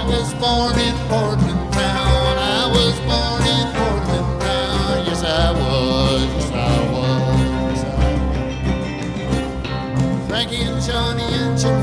was born in Portland town. I was born in Portland town. Yes, I was. Yes, I was. Yes, I was. Frankie and Johnny and Jimmy